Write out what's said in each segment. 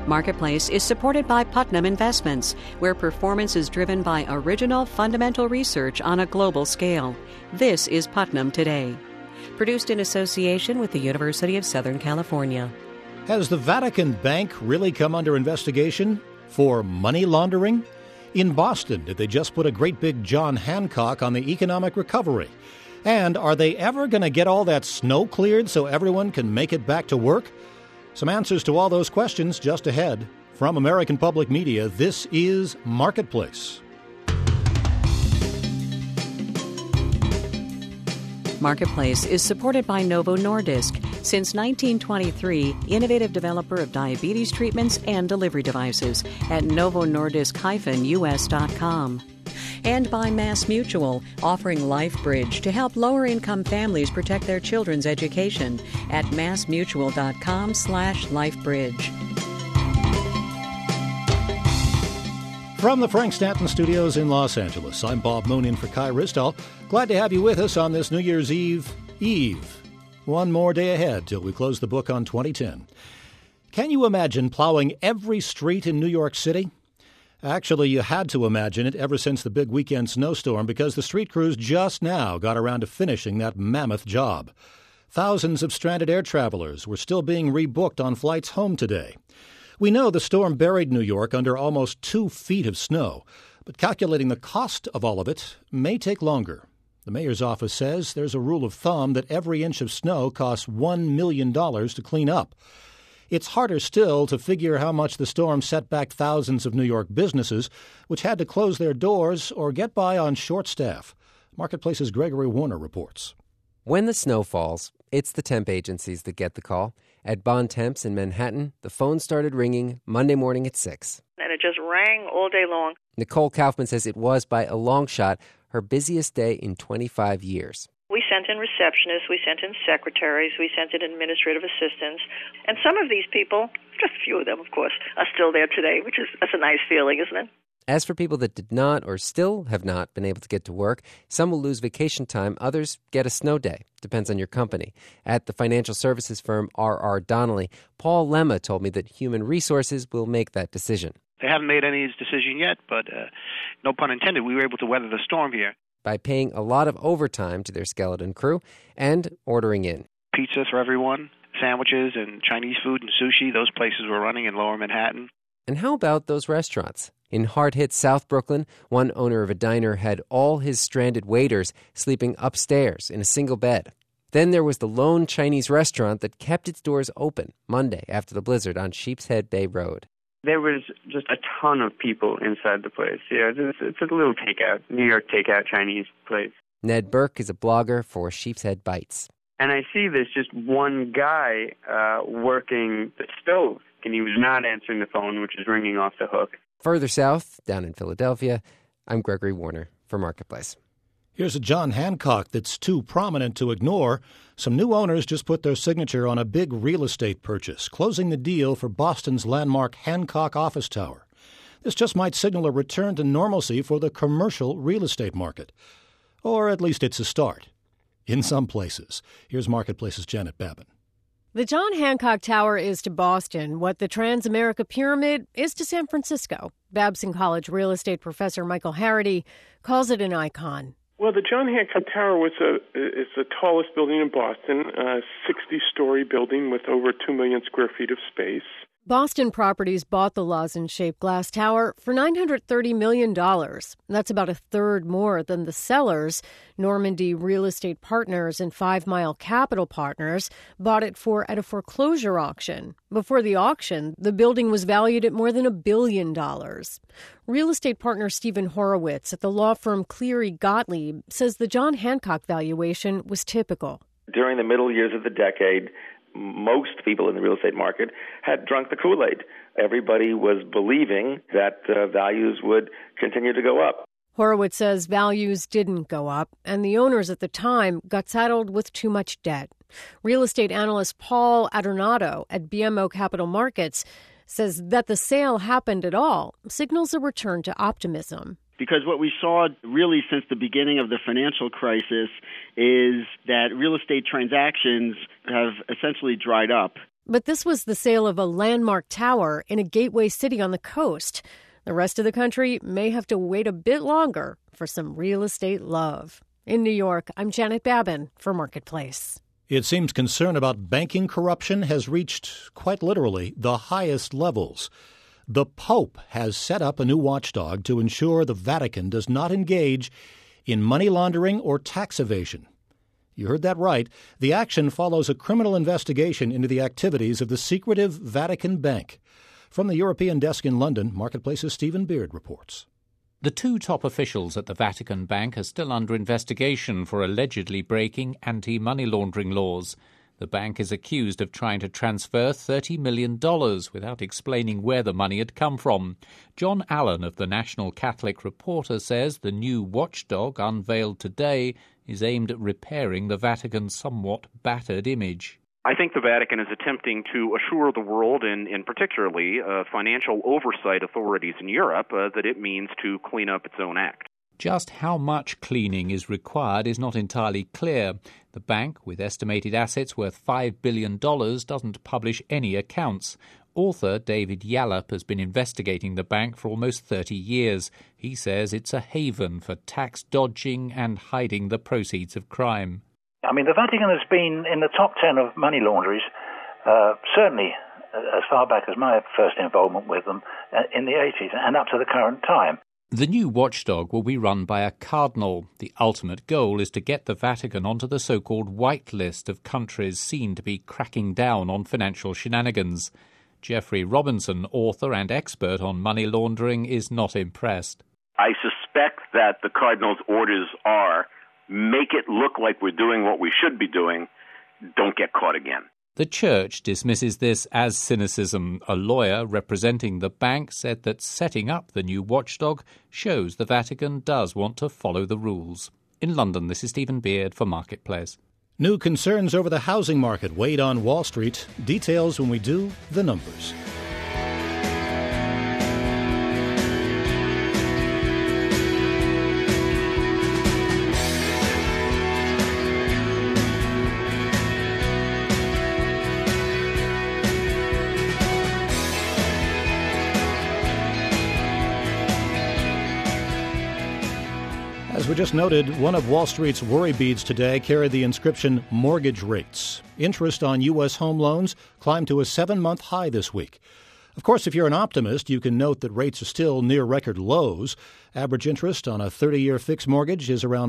Marketplace is supported by Putnam Investments, where performance is driven by original fundamental research on a global scale. This is Putnam Today. Produced in association with the University of Southern California. Has the Vatican Bank really come under investigation for money laundering? In Boston, did they just put a great big John Hancock on the economic recovery? And are they ever going to get all that snow cleared so everyone can make it back to work? Some answers to all those questions just ahead. From American Public Media, this is Marketplace. Marketplace is supported by Novo Nordisk. Since 1923, innovative developer of diabetes treatments and delivery devices at novonordisk-us.com. And by Mass Mutual, offering LifeBridge to help lower-income families protect their children's education at massmutual.com/lifebridge. From the Frank Stanton Studios in Los Angeles, I'm Bob Moon in for Kai Ristal. Glad to have you with us on this New Year's Eve. One more day ahead till we close the book on 2010. Can you imagine plowing every street in New York City? Actually, you had to imagine it ever since the big weekend snowstorm because the street crews just now got around to finishing that mammoth job. Thousands of stranded air travelers were still being rebooked on flights home today. We know the storm buried New York under almost 2 feet of snow, but calculating the cost of all of it may take longer. The mayor's office says there's a rule of thumb that every inch of snow costs $1 million to clean up. It's harder still to figure how much the storm set back thousands of New York businesses, which had to close their doors or get by on short staff. Marketplace's Gregory Warner reports. When the snow falls, it's the temp agencies that get the call. At Bond Temps in Manhattan, the phone started ringing Monday morning at 6. And it just rang all day long. Nicole Kaufman says it was, by a long shot, her busiest day in 25 years. We sent in receptionists, we sent in secretaries, we sent in administrative assistants. And some of these people, just a few of them, of course, are still there today, that's a nice feeling, isn't it? As for people that did not or still have not been able to get to work, some will lose vacation time, others get a snow day. Depends on your company. At the financial services firm R.R. Donnelley, Paul Lemma told me that human resources will make that decision. They haven't made any decision yet, but no pun intended, we were able to weather the storm here. By paying a lot of overtime to their skeleton crew and ordering in. Pizza for everyone, sandwiches and Chinese food and sushi, those places were running in Lower Manhattan. And how about those restaurants? In hard-hit South Brooklyn, one owner of a diner had all his stranded waiters sleeping upstairs in a single bed. Then there was the lone Chinese restaurant that kept its doors open Monday after the blizzard on Sheepshead Bay Road. There was just a ton of people inside the place. Yeah, it's a little takeout, New York takeout Chinese place. Ned Burke is a blogger for Sheepshead Bites. And I see there's just one guy working the stove, and he was not answering the phone, which is ringing off the hook. Further south, down in Philadelphia, I'm Gregory Warner for Marketplace. Here's a John Hancock that's too prominent to ignore. Some new owners just put their signature on a big real estate purchase, closing the deal for Boston's landmark Hancock office tower. This just might signal a return to normalcy for the commercial real estate market. Or at least it's a start. In some places. Here's Marketplace's Janet Babin. The John Hancock Tower is to Boston what the Transamerica Pyramid is to San Francisco. Babson College real estate professor Michael Harity calls it an icon. Well, the John Hancock Tower is the tallest building in Boston, a 60-story building with over 2 million square feet of space. Boston Properties bought the lozenge-shaped glass tower for $930 million. That's about a third more than the sellers. Normandy Real Estate Partners and 5 Mile Capital Partners bought it for at a foreclosure auction. Before the auction, the building was valued at more than $1 billion. Real estate partner Stephen Horowitz at the law firm Cleary Gottlieb says the John Hancock valuation was typical. During the middle years of the decade, most people in the real estate market had drunk the Kool-Aid. Everybody was believing that values would continue to go up. Horowitz says values didn't go up, and the owners at the time got saddled with too much debt. Real estate analyst Paul Adornato at BMO Capital Markets says that the sale happened at all signals a return to optimism. Because what we saw really since the beginning of the financial crisis is that real estate transactions have essentially dried up. But this was the sale of a landmark tower in a gateway city on the coast. The rest of the country may have to wait a bit longer for some real estate love. In New York, I'm Janet Babin for Marketplace. It seems concern about banking corruption has reached, quite literally, the highest levels. The Pope has set up a new watchdog to ensure the Vatican does not engage in money laundering or tax evasion. You heard that right. The action follows a criminal investigation into the activities of the secretive Vatican Bank. From the European desk in London, Marketplace's Stephen Beard reports. The two top officials at the Vatican Bank are still under investigation for allegedly breaking anti-money laundering laws. The bank is accused of trying to transfer $30 million without explaining where the money had come from. John Allen of the National Catholic Reporter says the new watchdog unveiled today is aimed at repairing the Vatican's somewhat battered image. I think the Vatican is attempting to assure the world, and particularly financial oversight authorities in Europe, that it means to clean up its own act. Just how much cleaning is required is not entirely clear. The bank, with estimated assets worth $5 billion, doesn't publish any accounts. Author David Yallop has been investigating the bank for almost 30 years. He says it's a haven for tax dodging and hiding the proceeds of crime. I mean, the Vatican has been in the top 10 of money launderers, certainly as far back as my first involvement with them in the 80s and up to the current time. The new watchdog will be run by a cardinal. The ultimate goal is to get the Vatican onto the so-called white list of countries seen to be cracking down on financial shenanigans. Jeffrey Robinson, author and expert on money laundering, is not impressed. I suspect that the cardinal's orders are make it look like we're doing what we should be doing, don't get caught again. The church dismisses this as cynicism. A lawyer representing the bank said that setting up the new watchdog shows the Vatican does want to follow the rules. In London, this is Stephen Beard for Marketplace. New concerns over the housing market weighed on Wall Street. Details when we do the numbers. As we just noted, one of Wall Street's worry beads today carried the inscription mortgage rates. Interest on U.S. home loans climbed to a 7-month high this week. Of course, if you're an optimist, you can note that rates are still near record lows. Average interest on a 30-year fixed mortgage is around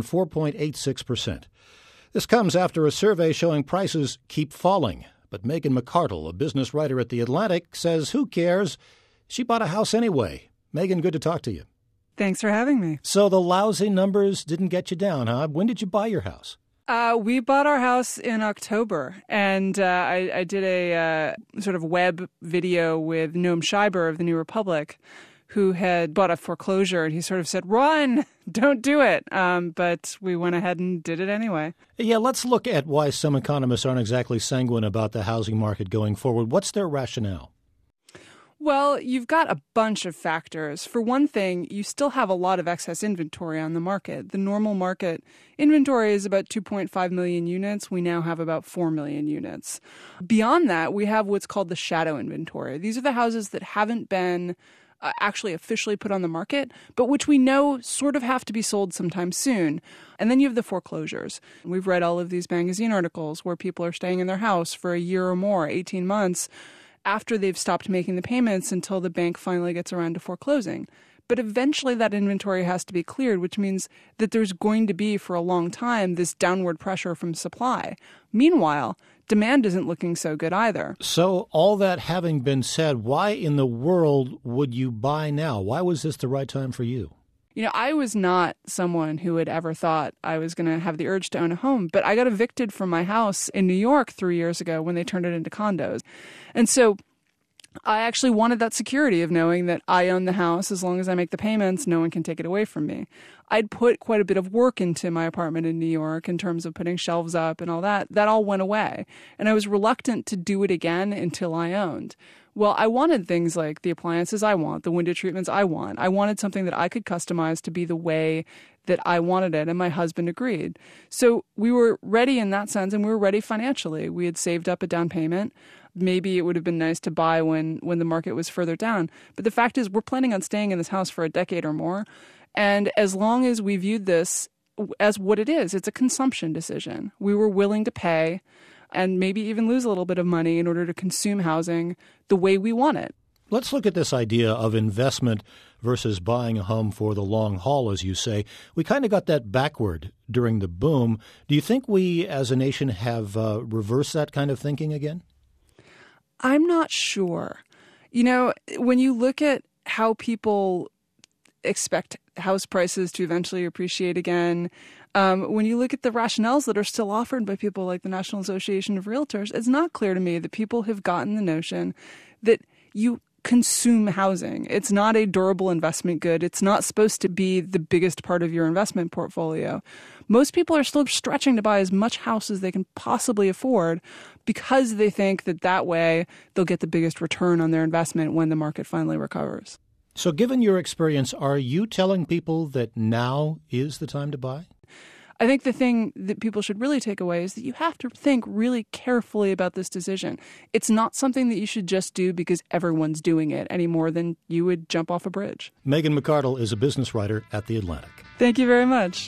4.86%. This comes after a survey showing prices keep falling. But Megan McArdle, a business writer at The Atlantic, says who cares? She bought a house anyway. Megan, good to talk to you. Thanks for having me. So the lousy numbers didn't get you down, huh? When did you buy your house? We bought our house in October, and I did a sort of web video with Noam Scheiber of the New Republic, who had bought a foreclosure, and he sort of said, run, don't do it. But we went ahead and did it anyway. Yeah, let's look at why some economists aren't exactly sanguine about the housing market going forward. What's their rationale? Well, you've got a bunch of factors. For one thing, you still have a lot of excess inventory on the market. The normal market inventory is about 2.5 million units. We now have about 4 million units. Beyond that, we have what's called the shadow inventory. These are the houses that haven't been actually officially put on the market, but which we know sort of have to be sold sometime soon. And then you have the foreclosures. We've read all of these magazine articles where people are staying in their house for a year or more, 18 months, after they've stopped making the payments until the bank finally gets around to foreclosing. But eventually that inventory has to be cleared, which means that there's going to be, for a long time, this downward pressure from supply. Meanwhile, demand isn't looking so good either. So all that having been said, why in the world would you buy now? Why was this the right time for you? You know, I was not someone who had ever thought I was going to have the urge to own a home, but I got evicted from my house in New York 3 years ago when they turned it into condos. And so I actually wanted that security of knowing that I own the house. As long as I make the payments, no one can take it away from me. I'd put quite a bit of work into my apartment in New York in terms of putting shelves up and all that. That all went away. And I was reluctant to do it again until I owned. Well, I wanted things like the appliances I want, the window treatments I want. I wanted something that I could customize to be the way that I wanted it, and my husband agreed. So we were ready in that sense, and we were ready financially. We had saved up a down payment. maybe it would have been nice to buy when the market was further down. But the fact is, we're planning on staying in this house for a decade or more. And as long as we viewed this as what it is, it's a consumption decision. We were willing to pay and maybe even lose a little bit of money in order to consume housing the way we want it. Let's look at this idea of investment versus buying a home for the long haul, as you say. We kind of got that backward during the boom. Do you think we as a nation have reversed that kind of thinking again? I'm not sure. You know, when you look at how people expect house prices to eventually appreciate again, when you look at the rationales that are still offered by people like the National Association of Realtors, it's not clear to me that people have gotten the notion that you consume housing. It's not a durable investment good. It's not supposed to be the biggest part of your investment portfolio. Most people are still stretching to buy as much house as they can possibly afford because they think that way they'll get the biggest return on their investment when the market finally recovers. So given your experience, are you telling people that now is the time to buy? I think the thing that people should really take away is that you have to think really carefully about this decision. It's not something that you should just do because everyone's doing it any more than you would jump off a bridge. Megan McArdle is a business writer at The Atlantic. Thank you very much.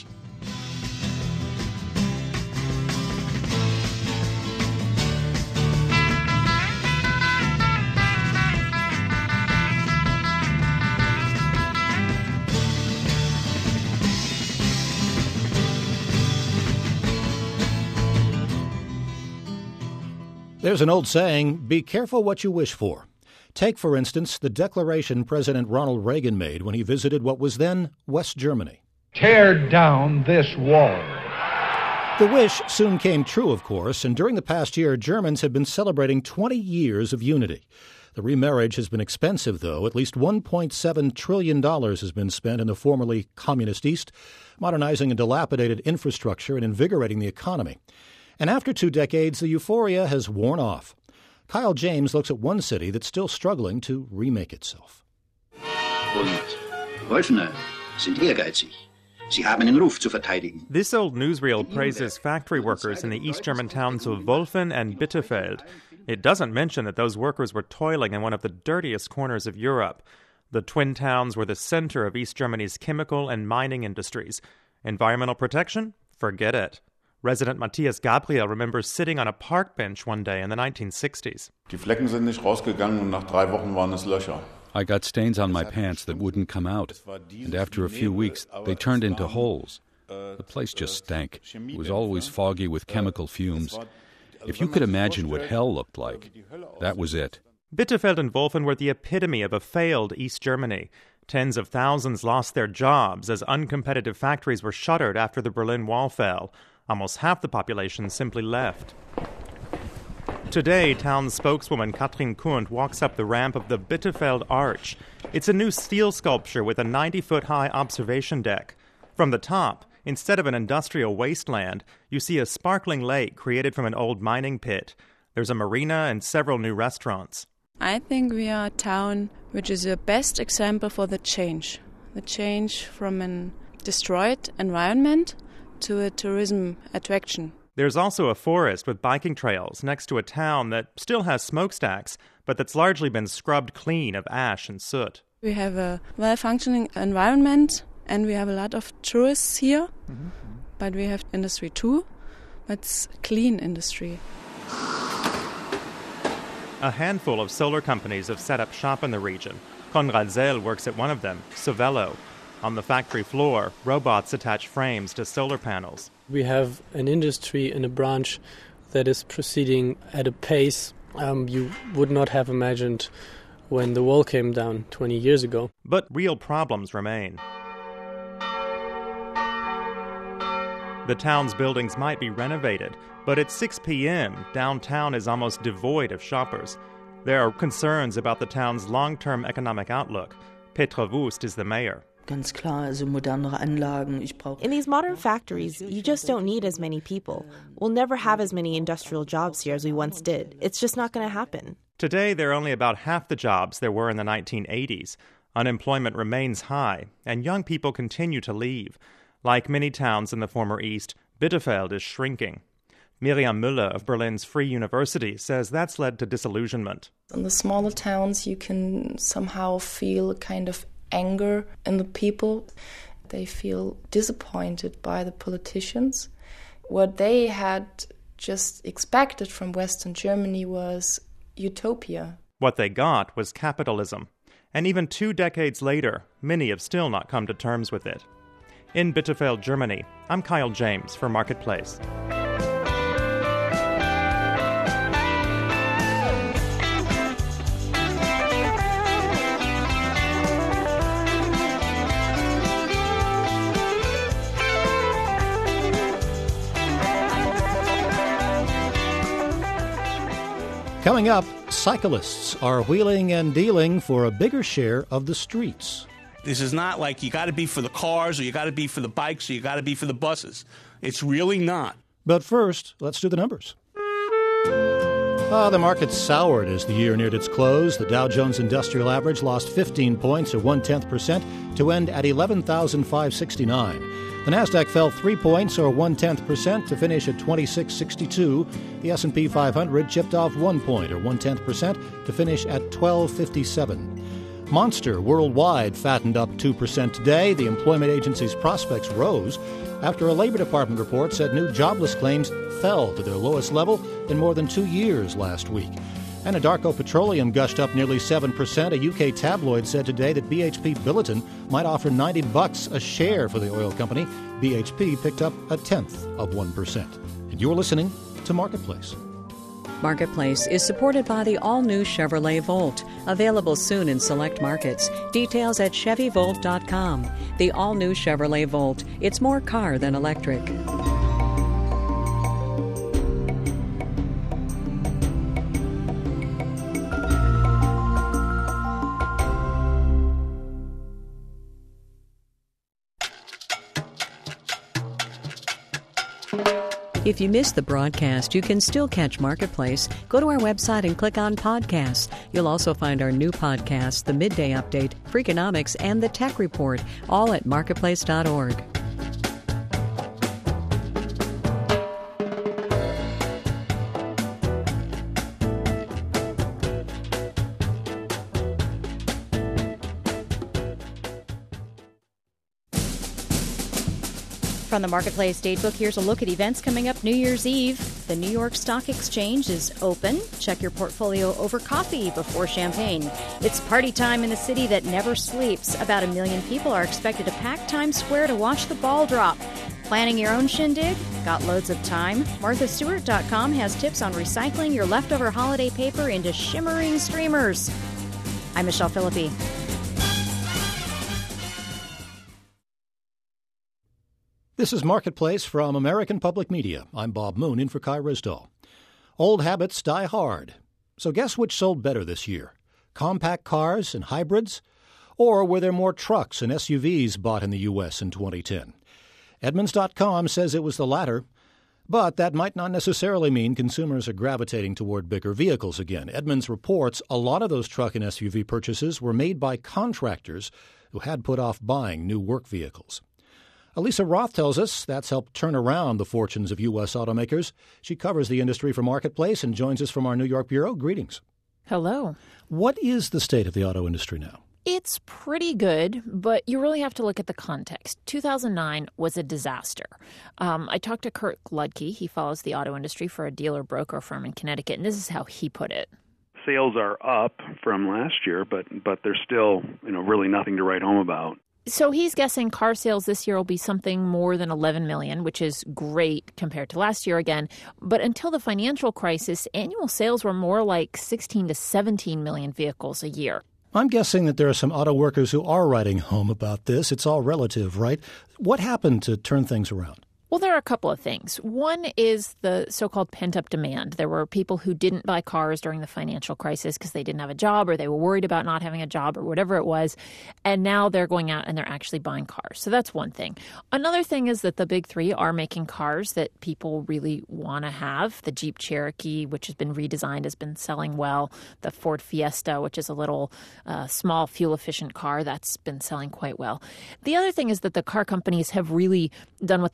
There's an old saying, be careful what you wish for. Take, for instance, the declaration President Ronald Reagan made when he visited what was then West Germany. Tear down this wall. The wish soon came true, of course, and during the past year, Germans have been celebrating 20 years of unity. The remarriage has been expensive, though. At least $1.7 trillion has been spent in the formerly communist East, modernizing a dilapidated infrastructure and invigorating the economy. And after 2 decades, the euphoria has worn off. Kyle James looks at one city that's still struggling to remake itself. Und Wolfene sind ehrgeizig. Sie haben den Ruf zu verteidigen. This old newsreel praises factory workers in the East German towns of Wolfen and Bittefeld. It doesn't mention that those workers were toiling in one of the dirtiest corners of Europe. The twin towns were the center of East Germany's chemical and mining industries. Environmental protection? Forget it. Resident Matthias Gabriel remembers sitting on a park bench one day in the 1960s. Die Flecken sind nicht rausgegangen und nach 3 Wochen waren es Löcher. I got stains on my pants that wouldn't come out, and after a few weeks, they turned into holes. The place just stank. It was always foggy with chemical fumes. If you could imagine what hell looked like, that was it. Bittefeld and Wolfen were the epitome of a failed East Germany. Tens of thousands lost their jobs as uncompetitive factories were shuttered after the Berlin Wall fell. Almost half the population simply left. Today, town spokeswoman Katrin Kuhnt walks up the ramp of the Bittefeld Arch. It's a new steel sculpture with a 90-foot-high observation deck. From the top, instead of an industrial wasteland, you see a sparkling lake created from an old mining pit. There's a marina and several new restaurants. I think we are a town which is the best example for the change from a destroyed environment to a tourism attraction. There's also a forest with biking trails next to a town that still has smokestacks, but that's largely been scrubbed clean of ash and soot. We have a well-functioning environment and we have a lot of tourists here, but we have industry too, but it's clean industry. A handful of solar companies have set up shop in the region. Konrad Zell works at one of them, Sovello. On the factory floor, robots attach frames to solar panels. We have an industry in a branch that is proceeding at a pace you would not have imagined when the wall came down 20 years ago. But real problems remain. The town's buildings might be renovated, but at 6 p.m., downtown is almost devoid of shoppers. There are concerns about the town's long-term economic outlook. Petra Wust is the mayor. In these modern factories, you just don't need as many people. We'll never have as many industrial jobs here as we once did. It's just not going to happen. Today, there are only about half the jobs there were in the 1980s. Unemployment remains high, and young people continue to leave. Like many towns in the former East, Bittefeld is shrinking. Miriam Müller of Berlin's Free University says that's led to disillusionment. In the smaller towns, you can somehow feel a kind of anger in the people. They feel disappointed by the politicians. What they had just expected from Western Germany was utopia. What they got was capitalism. And even 2 decades later, many have still not come to terms with it. In Bitterfeld, Germany, I'm Kyle James for Marketplace. Coming up, cyclists are wheeling and dealing for a bigger share of the streets. This is not like you got to be for the cars or you got to be for the bikes or you got to be for the buses. It's really not. But first, let's do the numbers. The market soured as the year neared its close. The Dow Jones Industrial Average lost 15 points, or 0.1%, to end at 11,569. The Nasdaq fell 3 points, or 0.1%, to finish at 2662. The S&P 500 chipped off 1 point, or 0.1%, to finish at 1257. Monster Worldwide fattened up 2% today. The employment agency's prospects rose after a Labor Department report said new jobless claims fell to their lowest level in more than 2 years last week. Anadarko Petroleum gushed up nearly 7%. A UK tabloid said today that BHP Billiton might offer $90 a share for the oil company. BHP picked up 0.1%. And you're listening to Marketplace. Marketplace is supported by the all-new Chevrolet Volt, available soon in select markets. Details at ChevyVolt.com. The all-new Chevrolet Volt. It's more car than electric. If you missed the broadcast, you can still catch Marketplace. Go to our website and click on Podcasts. You'll also find our new podcasts, The Midday Update, Freakonomics, and The Tech Report, all at marketplace.org. From the Marketplace Datebook, here's a look at events coming up New Year's Eve. The New York Stock Exchange is open. Check your portfolio over coffee before champagne. It's party time in the city that never sleeps. About 1 million people are expected to pack Times Square to watch the ball drop. Planning your own shindig? Got loads of time? MarthaStewart.com has tips on recycling your leftover holiday paper into shimmering streamers. I'm Michelle Philippi. This is Marketplace from American Public Media. I'm Bob Moon in for Kai Risdall. Old habits die hard. So guess which sold better this year? Compact cars and hybrids? Or were there more trucks and SUVs bought in the U.S. in 2010? Edmunds.com says it was the latter, but that might not necessarily mean consumers are gravitating toward bigger vehicles again. Edmunds reports a lot of those truck and SUV purchases were made by contractors who had put off buying new work vehicles. Elisa Roth tells us that's helped turn around the fortunes of U.S. automakers. She covers the industry for Marketplace and joins us from our New York bureau. Greetings. Hello. What is the state of the auto industry now? It's pretty good, but you really have to look at the context. 2009 was a disaster. I talked to Kurt Gludke. He follows the auto industry for a dealer broker firm in Connecticut, and this is how he put it. Sales are up from last year, but there's still, really nothing to write home about. So he's guessing car sales this year will be something more than 11 million, which is great compared to last year again. But until the financial crisis, annual sales were more like 16 to 17 million vehicles a year. I'm guessing that there are some auto workers who are writing home about this. It's all relative, right? What happened to turn things around? Well, there are a couple of things. One is the so-called pent-up demand. There were people who didn't buy cars during the financial crisis because they didn't have a job or they were worried about not having a job or whatever it was. And now they're going out and they're actually buying cars. So that's one thing. Another thing is that the big three are making cars that people really want to have. The Jeep Cherokee, which has been redesigned, has been selling well. The Ford Fiesta, which is a little small fuel-efficient car, that's been selling quite well. The other thing is that the car companies have really done what the industry calls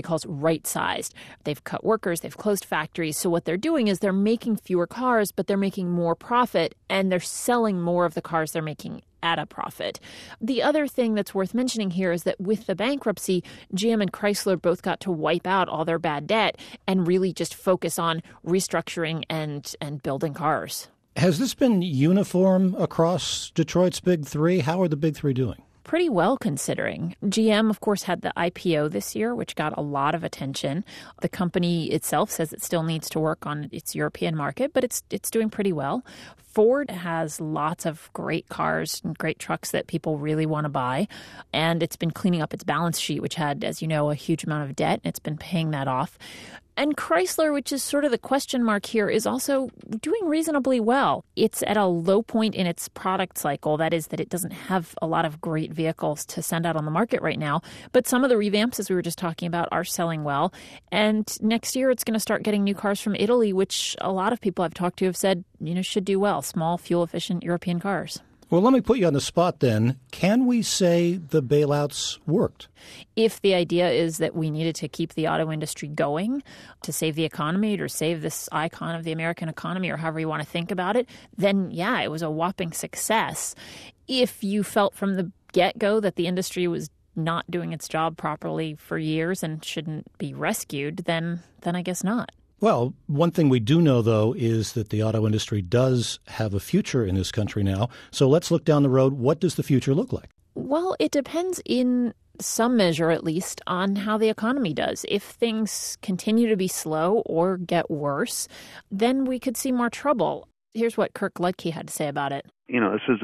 calls right-sized. They've cut workers, they've closed factories. So what they're doing is they're making fewer cars, but they're making more profit, and they're selling more of the cars they're making at a profit. The other thing that's worth mentioning here is that with the bankruptcy, GM and Chrysler both got to wipe out all their bad debt and really just focus on restructuring and building cars. Has this been uniform across Detroit's Big Three? How are the Big Three doing? Pretty well, considering. GM, of course, had the IPO this year, which got a lot of attention. The company itself says it still needs to work on its European market, but it's doing pretty well. Ford has lots of great cars and great trucks that people really want to buy, and it's been cleaning up its balance sheet, which had, as you know, a huge amount of debt, and it's been paying that off. And Chrysler, which is sort of the question mark here, is also doing reasonably well. It's at a low point in its product cycle. That is that it doesn't have a lot of great vehicles to send out on the market right now. But some of the revamps, as we were just talking about, are selling well. And next year, it's going to start getting new cars from Italy, which a lot of people I've talked to have said, should do well. Small, fuel-efficient European cars. Well, let me put you on the spot then. Can we say the bailouts worked? If the idea is that we needed to keep the auto industry going to save the economy or save this icon of the American economy or however you want to think about it, then yeah, it was a whopping success. If you felt from the get-go that the industry was not doing its job properly for years and shouldn't be rescued, then I guess not. Well, one thing we do know, though, is that the auto industry does have a future in this country now. So let's look down the road. What does the future look like? Well, it depends in some measure, at least, on how the economy does. If things continue to be slow or get worse, then we could see more trouble. Here's what Kirk Ludke had to say about it. This is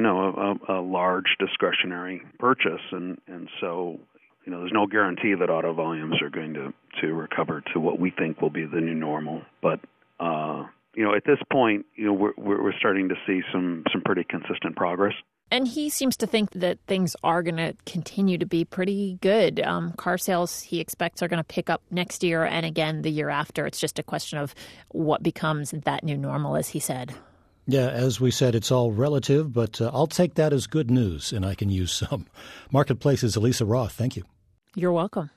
a large discretionary purchase, and so there's no guarantee that auto volumes are going to recover to what we think will be the new normal. But at this point, we're starting to see some pretty consistent progress. And he seems to think that things are going to continue to be pretty good. Car sales, he expects, are going to pick up next year and again the year after. It's just a question of what becomes that new normal, as he said. Yeah, as we said, it's all relative, but I'll take that as good news, and I can use some. Marketplace's Elisa Roth, thank you. You're welcome.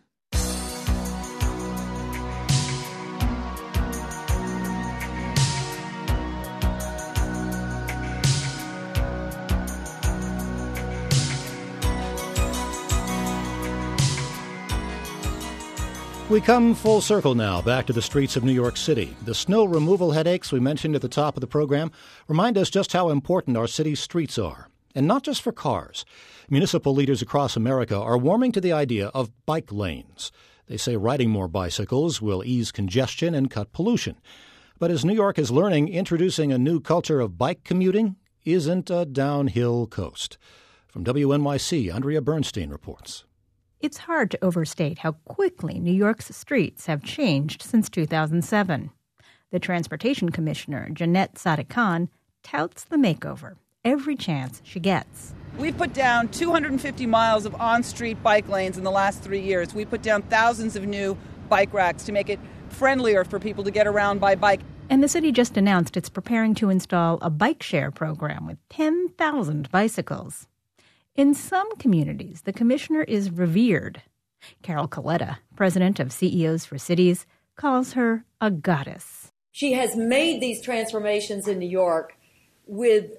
We come full circle now, back to the streets of New York City. The snow removal headaches we mentioned at the top of the program remind us just how important our city's streets are. And not just for cars. Municipal leaders across America are warming to the idea of bike lanes. They say riding more bicycles will ease congestion and cut pollution. But as New York is learning, introducing a new culture of bike commuting isn't a downhill coast. From WNYC, Andrea Bernstein reports. It's hard to overstate how quickly New York's streets have changed since 2007. The Transportation Commissioner, Janette Sadik-Khan, touts the makeover every chance she gets. We've put down 250 miles of on-street bike lanes in the last 3 years. We put down thousands of new bike racks to make it friendlier for people to get around by bike. And the city just announced it's preparing to install a bike share program with 10,000 bicycles. In some communities, the commissioner is revered. Carol Coletta, president of CEOs for Cities, calls her a goddess. She has made these transformations in New York with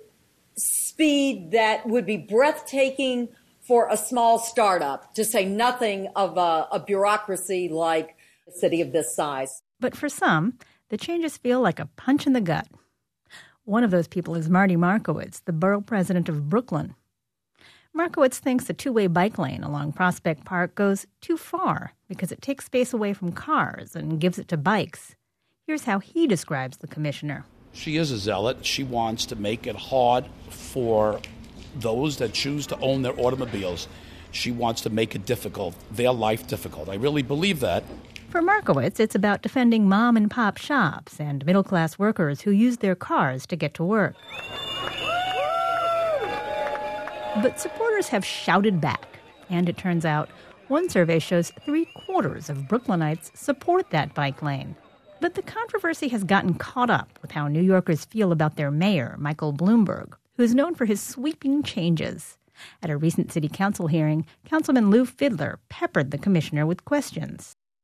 speed that would be breathtaking for a small startup, to say nothing of a bureaucracy like a city of this size. But for some, the changes feel like a punch in the gut. One of those people is Marty Markowitz, the borough president of Brooklyn. Markowitz thinks a two-way bike lane along Prospect Park goes too far because it takes space away from cars and gives it to bikes. Here's how he describes the commissioner. She is a zealot. She wants to make it hard for those that choose to own their automobiles. She wants to make it difficult, their life difficult. I really believe that. For Markowitz, it's about defending mom-and-pop shops and middle-class workers who use their cars to get to work. But supporters have shouted back, and it turns out one survey shows 3/4 of Brooklynites support that bike lane. But the controversy has gotten caught up with how New Yorkers feel about their mayor, Michael Bloomberg, who's known for his sweeping changes. At a recent city council hearing, Councilman Lou Fidler peppered the commissioner with questions.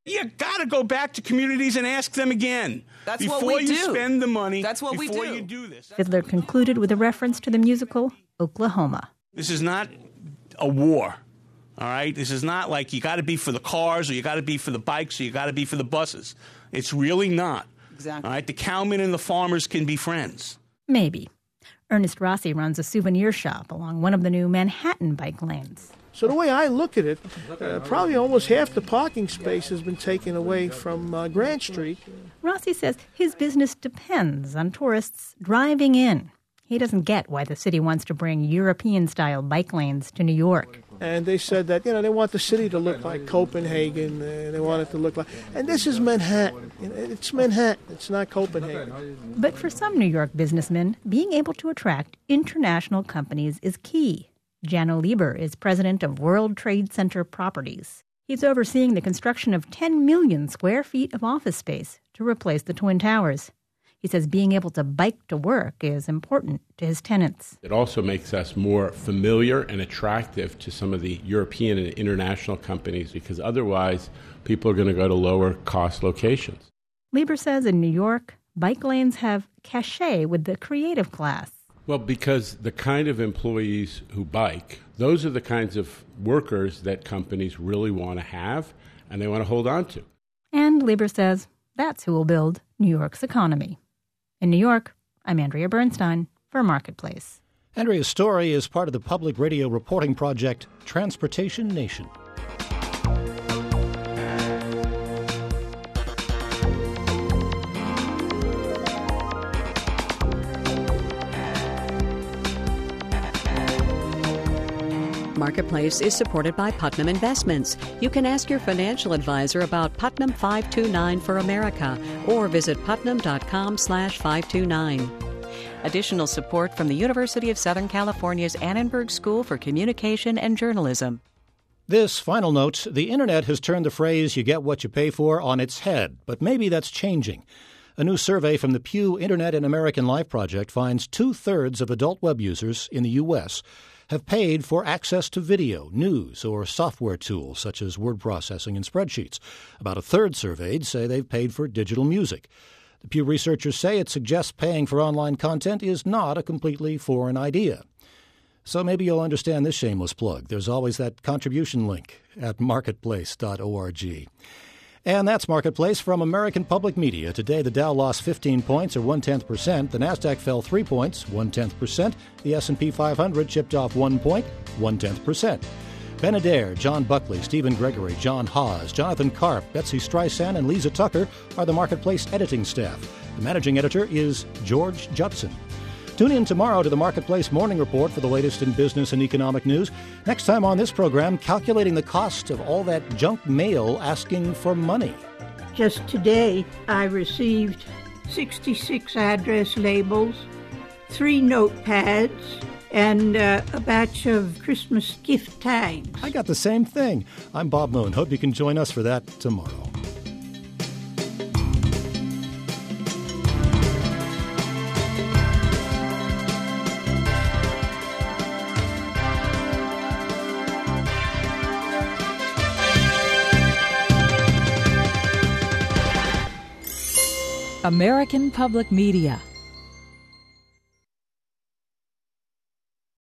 You got to go back to communities and ask them again. That's before what we you do. spend the money. That's what we before do. you do this. Fiddler concluded with a reference to the musical Oklahoma. This is not a war. All right? This is not like you got to be for the cars or you got to be for the bikes or you got to be for the buses. It's really not. Exactly. All right? The cowmen and the farmers can be friends. Maybe. Ernest Rossi runs a souvenir shop along one of the new Manhattan bike lanes. So the way I look at it, probably almost half the parking space has been taken away from Grant Street. Rossi says his business depends on tourists driving in. He doesn't get why the city wants to bring European-style bike lanes to New York. And they said that, they want the city to look like Copenhagen. They want it to look like... And this is Manhattan. It's Manhattan. It's not Copenhagen. But for some New York businessmen, being able to attract international companies is key. Jano Lieber is president of World Trade Center Properties. He's overseeing the construction of 10 million square feet of office space to replace the Twin Towers. He says being able to bike to work is important to his tenants. It also makes us more familiar and attractive to some of the European and international companies because otherwise people are going to go to lower cost locations. Lieber says in New York, bike lanes have cachet with the creative class. Well, because the kind of employees who bike, those are the kinds of workers that companies really want to have and they want to hold on to. And Lieber says that's who will build New York's economy. In New York, I'm Andrea Bernstein for Marketplace. Andrea's story is part of the public radio reporting project Transportation Nation. Marketplace is supported by Putnam Investments. You can ask your financial advisor about Putnam 529 for America or visit putnam.com/529. Additional support from the University of Southern California's Annenberg School for Communication and Journalism. This final note, the Internet has turned the phrase, you get what you pay for, on its head, but maybe that's changing. A new survey from the Pew Internet in American Life Project finds 2/3 of adult web users in the U.S. have paid for access to video, news, or software tools such as word processing and spreadsheets. About 1/3 surveyed say they've paid for digital music. The Pew researchers say it suggests paying for online content is not a completely foreign idea. So maybe you'll understand this shameless plug. There's always that contribution link at marketplace.org. And that's Marketplace from American Public Media. Today, the Dow lost 15 points, or 0.1%. The Nasdaq fell 3 points, 0.1%. The S&P 500 chipped off 1 point, 0.1%. Ben Adair, John Buckley, Stephen Gregory, John Hawes, Jonathan Karp, Betsy Streisand, and Lisa Tucker are the Marketplace editing staff. The managing editor is George Judson. Tune in tomorrow to the Marketplace Morning Report for the latest in business and economic news. Next time on this program, calculating the cost of all that junk mail asking for money. Just today, I received 66 address labels, 3 notepads, and a batch of Christmas gift tags. I got the same thing. I'm Bob Moon. Hope you can join us for that tomorrow. American Public Media